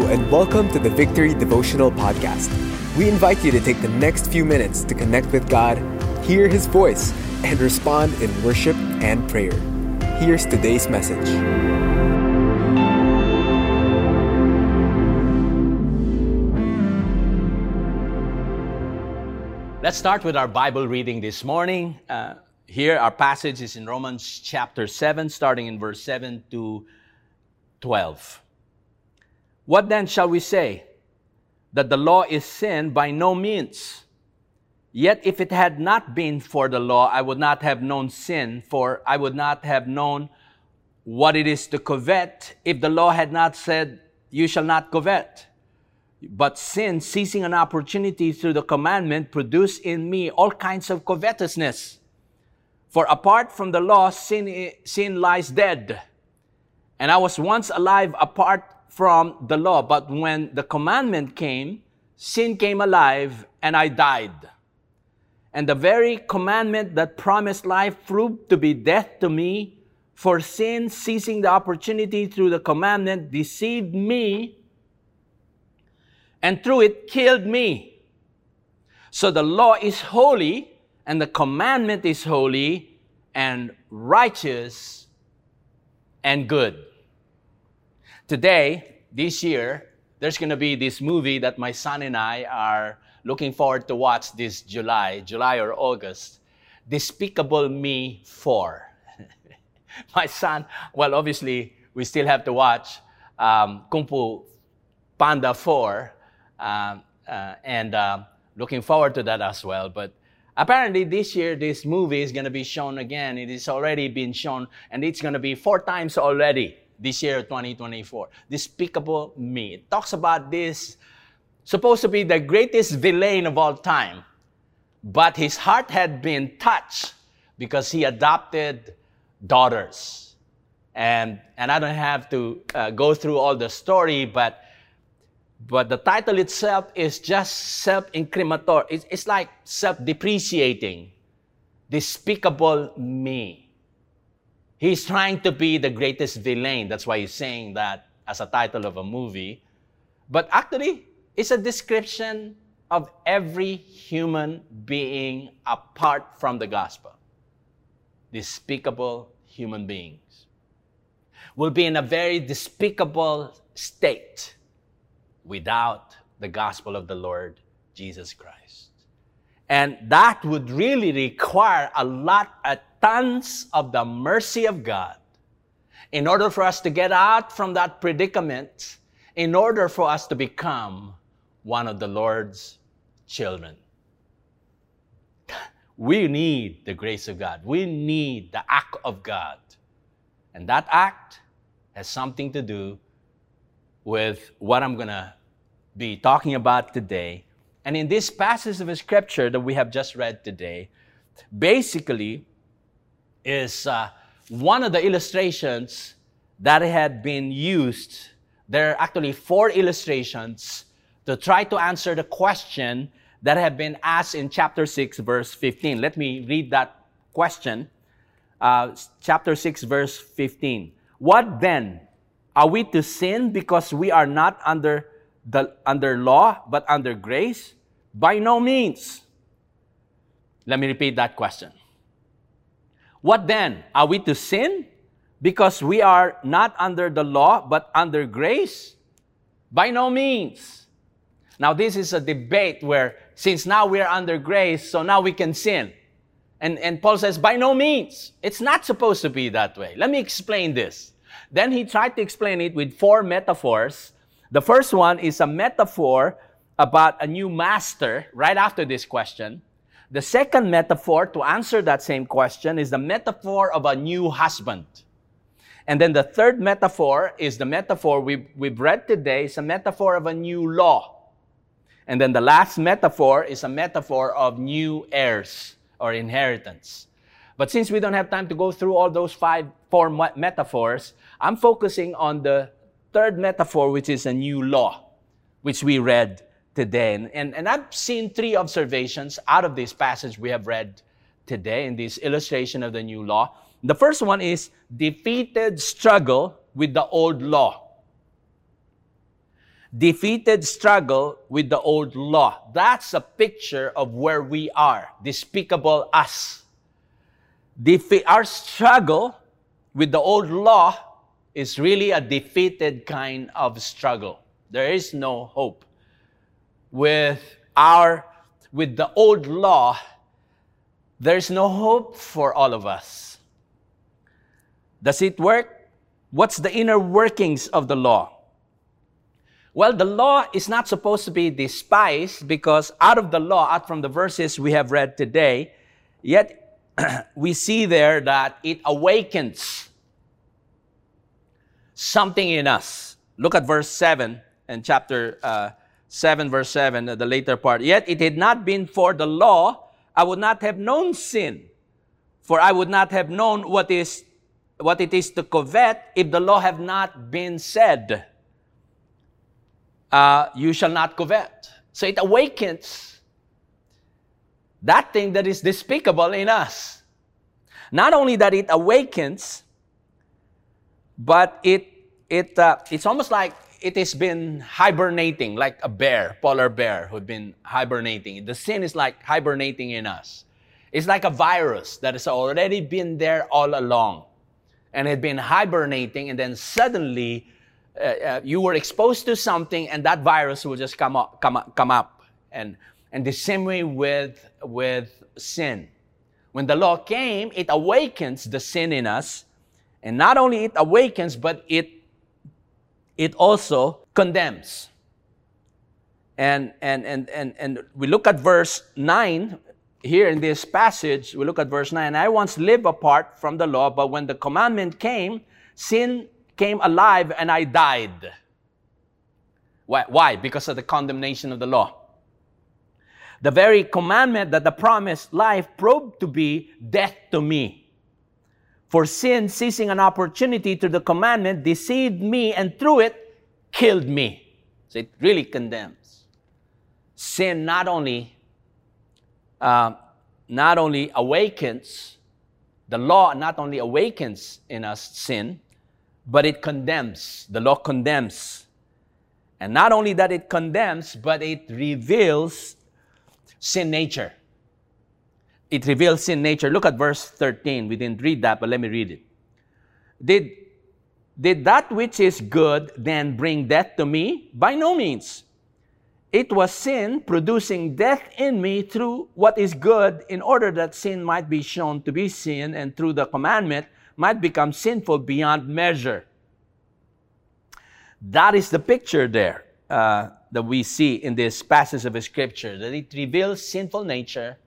and welcome to the Victory Devotional Podcast. We invite you to take the next few minutes to connect with God, hear His voice, and respond in worship and prayer. Here's today's message. Let's start with our Bible reading this morning. Here, our passage is in Romans chapter 7, starting in verse 7 to 12. What then shall we say? That the law is sin? By no means. Yet if it had not been for the law, I would not have known sin, for I would not have known what it is to covet if the law had not said, you shall not covet. But sin, seizing an opportunity through the commandment, produced in me all kinds of covetousness. For apart from the law, sin lies dead. And I was once alive apart from the law, but when the commandment came, sin came alive, and I died. And the very commandment that promised life proved to be death to me, for sin, seizing the opportunity through the commandment, deceived me, and through it killed me. So the law is holy, and the commandment is holy, and righteous, and good. Today, this year, there's going to be this movie that my son and I are looking forward to watch this July or August, Despicable Me 4. My son, well, obviously, we still have to watch Kung Fu Panda 4, and looking forward to that as well. But apparently this year, this movie is going to be shown again. It has already been shown, and it's going to be 4 times already this year, 2024. Despicable Me. It talks about this, supposed to be the greatest villain of all time. But his heart had been touched because he adopted daughters. And I don't have to go through all the story, but the title itself is just self-incriminatory. It's like self-depreciating. Despicable Me. He's trying to be the greatest villain. That's why he's saying that as a title of a movie. But actually, it's a description of every human being apart from the gospel. Despicable human beings will be in a very despicable state without the gospel of the Lord Jesus Christ. And that would really require tons of the mercy of God in order for us to get out from that predicament, in order for us to become one of the Lord's children. We need the grace of God. We need the act of God. And that act has something to do with what I'm going to be talking about today. And in this passage of Scripture that we have just read today, basically is one of the illustrations that had been used. There are actually 4 illustrations to try to answer the question that have been asked in chapter 6, verse 15. Let me read that question. Chapter 6, verse 15. What then? Are we to sin because we are not under law, but under grace? By no means. Let me repeat that question. What then? Are we to sin because we are not under the law, but under grace? By no means. Now, this is a debate where, since now we are under grace, so now we can sin. And Paul says, by no means. It's not supposed to be that way. Let me explain this. Then he tried to explain it with 4 metaphors. The first one is a metaphor about a new master right after this question. The second metaphor to answer that same question is the metaphor of a new husband. And then the third metaphor is the metaphor we've read today. It's a metaphor of a new law. And then the last metaphor is a metaphor of new heirs or inheritance. But since we don't have time to go through all those 4 metaphors, I'm focusing on the third metaphor, which is a new law, which we read today. And I've seen 3 observations out of this passage we have read today in this illustration of the new law. The first one is defeated struggle with the old law. defeated struggle with the old law. That's a picture of where we are. Despicable us. Our struggle with the old law is really a defeated kind of struggle. There is no hope. With the old law, there's no hope for all of us. Does it work? What's the inner workings of the law? Well, the law is not supposed to be despised because out from the verses we have read today, yet we see there that it awakens something in us. Look at verse 7 and chapter 7, verse 7, the later part. Yet it had not been for the law, I would not have known sin, for I would not have known what it is to covet if the law have not been said, you shall not covet. So it awakens that thing that is despicable in us. Not only that it awakens, but it's almost like it has been hibernating, like a bear, polar bear who'd been hibernating. The sin is like hibernating in us. It's like a virus that has already been there all along and had been hibernating, and then suddenly you were exposed to something, and that virus will just come up. And the same way with sin. When the law came, it awakens the sin in us, and not only it awakens, but it also condemns. And we look at verse 9 here in this passage. We look at verse 9. I once lived apart from the law, but when the commandment came, sin came alive and I died. Why? Because of the condemnation of the law. The very commandment that the promised life proved to be death to me. For sin, seizing an opportunity to the commandment, deceived me and through it killed me. So it really condemns. Sin not only awakens, the law not only awakens in us sin, but it condemns. The law condemns. And not only that it condemns, but it reveals sin nature. It reveals sin nature. Look at verse 13. We didn't read that, but let me read it. Did that which is good then bring death to me? By no means. It was sin producing death in me through what is good, in order that sin might be shown to be sin, and through the commandment might become sinful beyond measure. That is the picture there that we see in this passage of Scripture, that it reveals sinful nature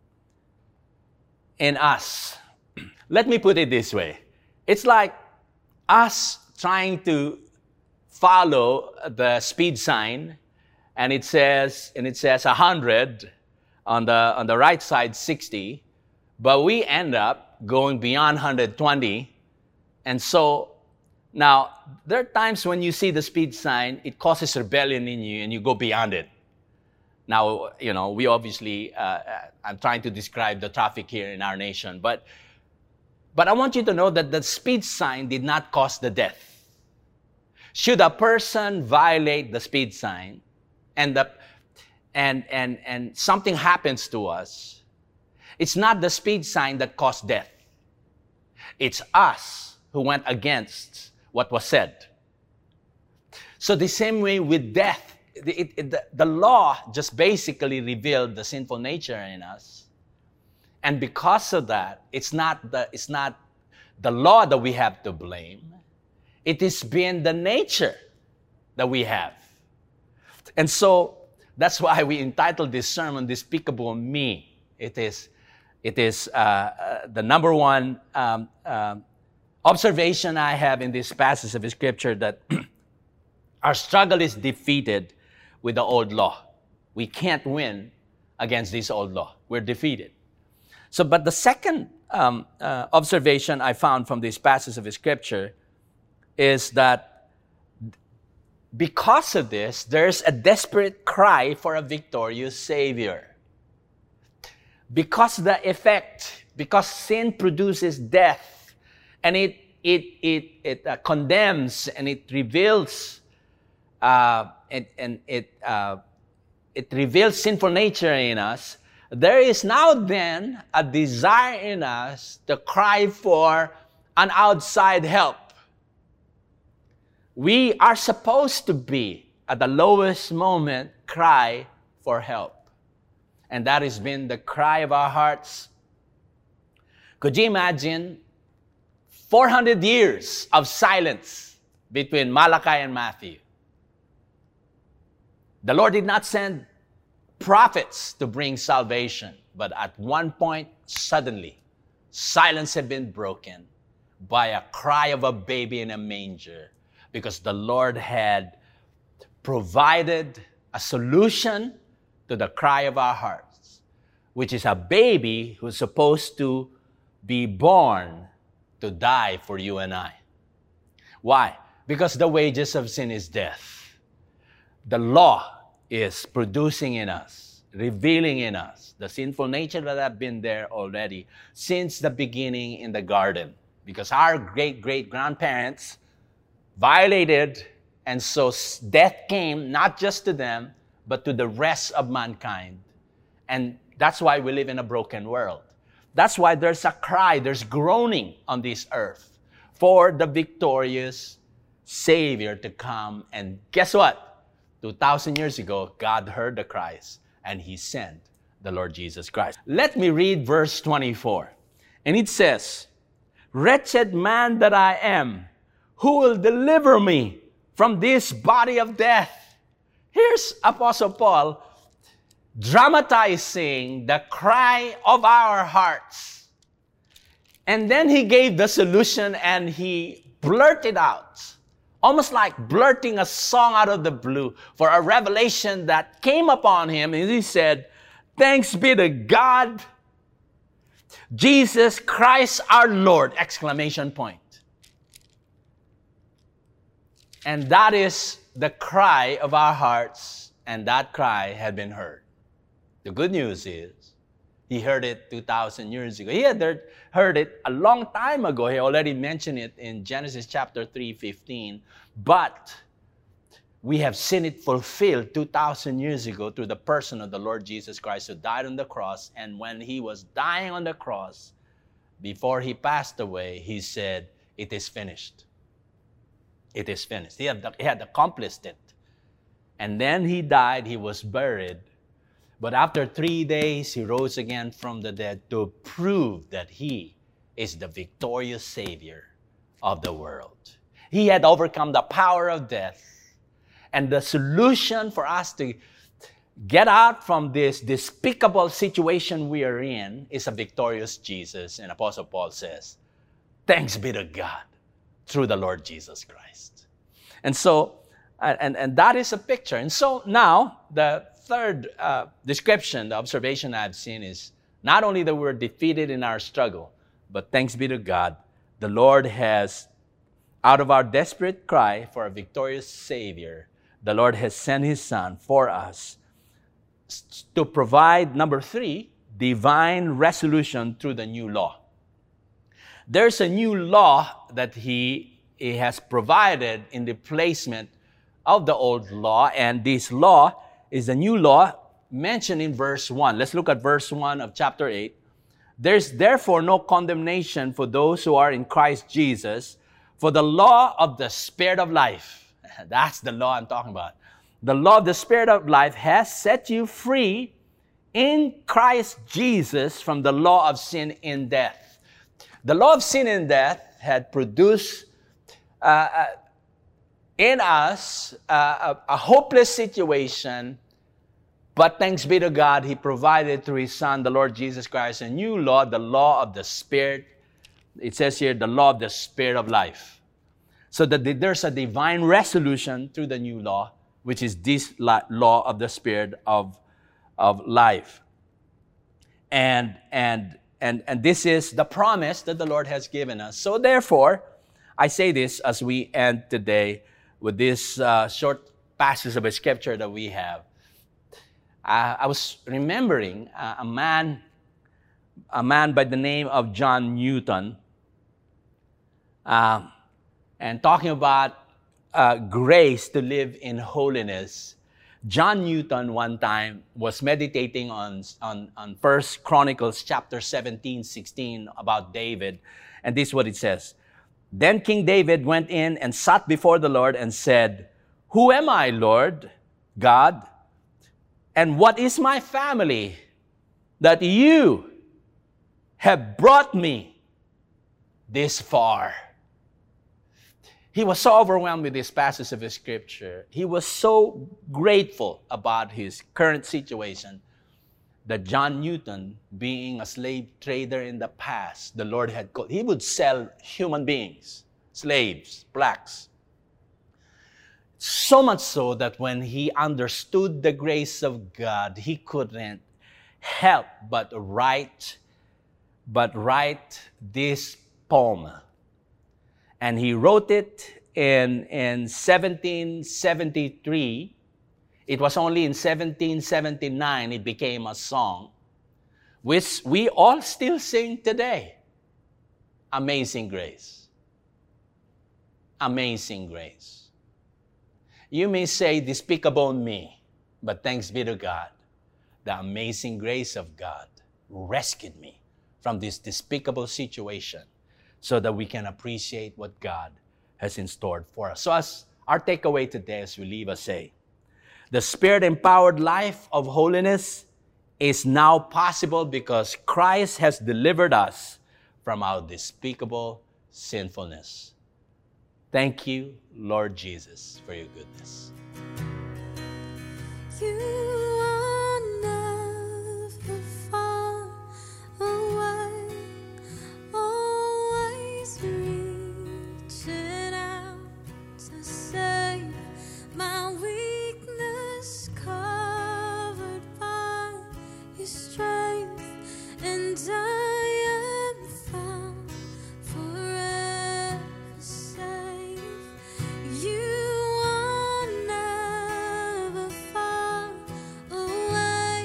in us. Let me put it this way. It's like us trying to follow the speed sign, and it says 100 on the right side, 60, but we end up going beyond 120. And so now there are times when you see the speed sign, it causes rebellion in you and you go beyond it. Now, we obviously, I'm trying to describe the traffic here in our nation, but I want you to know that the speed sign did not cause the death. Should a person violate the speed sign and something happens to us, it's not the speed sign that caused death. It's us who went against what was said. So the same way with death, the law just basically revealed the sinful nature in us. And because of that, it's not the law that we have to blame. It has been the nature that we have. And so that's why we entitled this sermon, Despicable Me. It is the number one observation I have in this passage of Scripture, that our struggle is defeated with the old law. We can't win against this old law. We're defeated. So, but the second observation I found from this passage of Scripture is that because of this, there's a desperate cry for a victorious Savior. Because sin produces death, and it condemns, and it reveals it reveals sinful nature in us, there is now then a desire in us to cry for an outside help. We are supposed to be, at the lowest moment, cry for help. And that has been the cry of our hearts. Could you imagine 400 years of silence between Malachi and Matthew? The Lord did not send prophets to bring salvation, but at one point, suddenly, silence had been broken by a cry of a baby in a manger, because the Lord had provided a solution to the cry of our hearts, which is a baby who's supposed to be born to die for you and I. Why? Because the wages of sin is death. The law is producing in us, revealing in us the sinful nature that have been there already since the beginning in the garden. Because our great-great-grandparents violated, and so death came not just to them, but to the rest of mankind. And that's why we live in a broken world. That's why there's a cry, there's groaning on this earth for the victorious Savior to come. And guess what? 2,000 years ago, God heard the cries, and He sent the Lord Jesus Christ. Let me read verse 24. And it says, "Wretched man that I am, who will deliver me from this body of death?" Here's Apostle Paul dramatizing the cry of our hearts. And then he gave the solution, and he blurted out, almost like blurting a song out of the blue for a revelation that came upon him. And he said, "Thanks be to God, Jesus Christ our Lord!" Exclamation point. And that is the cry of our hearts, and that cry had been heard. The good news is, He heard it 2,000 years ago. He had heard it a long time ago. He already mentioned it in Genesis chapter 3:15. But we have seen it fulfilled 2,000 years ago through the person of the Lord Jesus Christ, who died on the cross. And when He was dying on the cross, before He passed away, He said, "It is finished. It is finished." He had accomplished it. And then He died, He was buried. But after 3 days, He rose again from the dead to prove that He is the victorious Savior of the world. He had overcome the power of death. And the solution for us to get out from this despicable situation we are in is a victorious Jesus. And Apostle Paul says, "Thanks be to God through the Lord Jesus Christ." And so, and that is a picture. And so now, the third description, the observation I've seen is not only that we're defeated in our struggle, but thanks be to God, the Lord has, out of our desperate cry for a victorious Savior, the Lord has sent His Son for us to provide, number 3, divine resolution through the new law. There's a new law that He has provided in the replacement of the old law, and this law is a new law mentioned in verse 1. Let's look at verse 1 of chapter 8. "There's therefore no condemnation for those who are in Christ Jesus, for the law of the Spirit of life," that's the law I'm talking about, "the law of the Spirit of life has set you free in Christ Jesus from the law of sin and death." The law of sin and death had produced in us a hopeless situation, but thanks be to God, He provided through His Son, the Lord Jesus Christ, a new law, the law of the Spirit. It says here, the law of the Spirit of life. So that there's a divine resolution through the new law, which is this law of the Spirit of life. And this is the promise that the Lord has given us. So therefore, I say this as we end today with this short passage of a scripture that we have. I was remembering a man by the name of John Newton, and talking about grace to live in holiness, John Newton one time was meditating on 1 Chronicles chapter 17:16 about David. And this is what it says. Then King David went in and sat before the Lord and said, "Who am I, Lord God? And what is my family that you have brought me this far?" He was so overwhelmed with this passage of the scripture. He was so grateful about his current situation that John Newton, being a slave trader in the past, the Lord had called, he would sell human beings, slaves, blacks. So much so that when he understood the grace of God, he couldn't help but write this poem. And he wrote it in 1773. It was only in 1779 it became a song, which we all still sing today. Amazing Grace. Amazing Grace. You may say, despicable me, but thanks be to God, the amazing grace of God rescued me from this despicable situation so that we can appreciate what God has in store for us. So as our takeaway today as we leave us say, the Spirit-empowered life of holiness is now possible because Christ has delivered us from our despicable sinfulness. Thank you, Lord Jesus, for your goodness. You are never far away, always reaching out to save my weakness, covered by your strength, and I am found forever safe. You are never far away,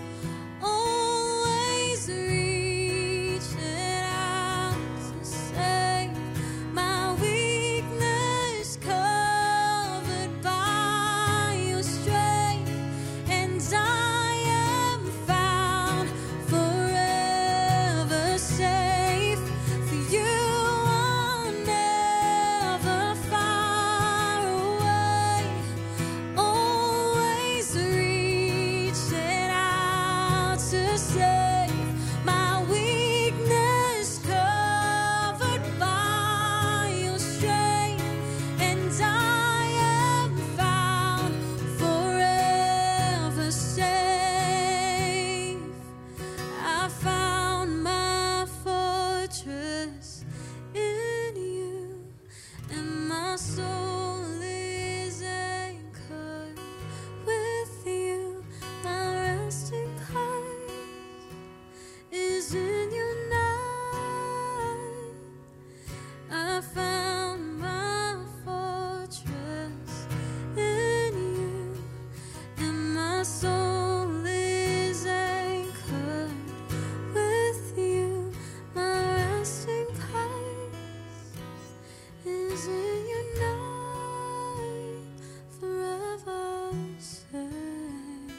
always reaching out to save my weakness, covered by your strength, and I am found forever safe. For you are never far away, always reaching out to save my weakness, covered by your strength, and I am found forever safe. I found my fortress in you, and my soul is anchored with you. My resting place is in your night. I found my fortress in you, and my soul is anchored with you. My resting place is in your night, forever safe.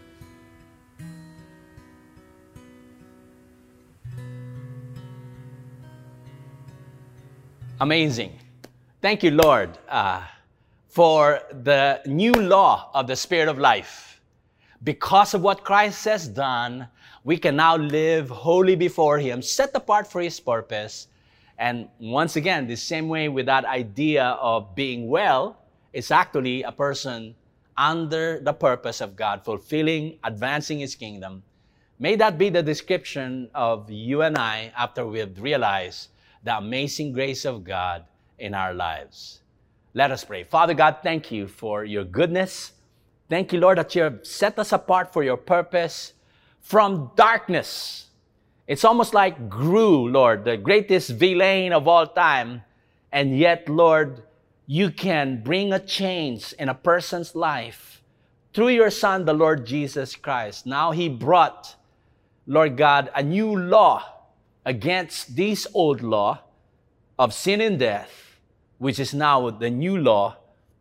Amazing. Thank you, Lord, for the new law of the Spirit of life. Because of what Christ has done, we can now live holy before Him, set apart for His purpose. And once again, the same way with that idea of being well, it's actually a person under the purpose of God, fulfilling, advancing His kingdom. May that be the description of you and I after we have realized the amazing grace of God in our lives. Let us pray. Father God, thank you for your goodness. Thank you, Lord, that you have set us apart for your purpose from darkness. It's almost like Gru, Lord, the greatest villain of all time. And yet, Lord, you can bring a change in a person's life through your Son, the Lord Jesus Christ. Now He brought, Lord God, a new law against this old law of sin and death, which is now the new law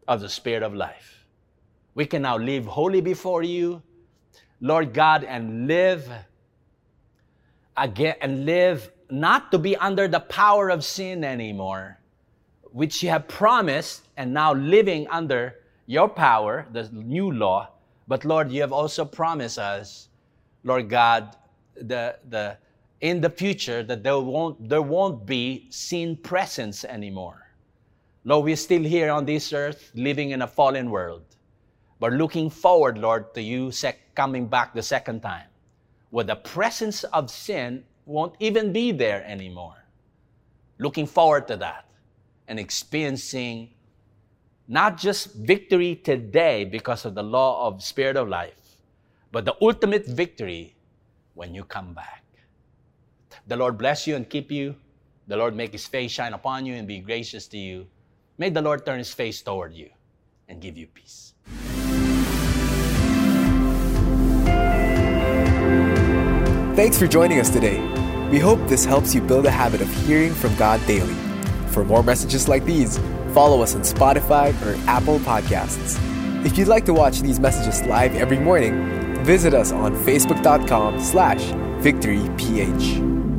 of the Spirit of life. We can now live holy before you, Lord God, and live again, and live not to be under the power of sin anymore, which you have promised, and now living under your power, the new law. But Lord, you have also promised us, Lord God, in the future that there won't be sin presence anymore. Lord, we're still here on this earth, living in a fallen world, but looking forward, Lord, to you coming back the second time, where the presence of sin won't even be there anymore. Looking forward to that and experiencing not just victory today because of the law of Spirit of life, but the ultimate victory when you come back. The Lord bless you and keep you. The Lord make his face shine upon you and be gracious to you. May the Lord turn his face toward you and give you peace. Thanks for joining us today. We hope this helps you build a habit of hearing from God daily. For more messages like these, follow us on Spotify or Apple Podcasts. If you'd like to watch these messages live every morning, visit us on facebook.com/victoryph.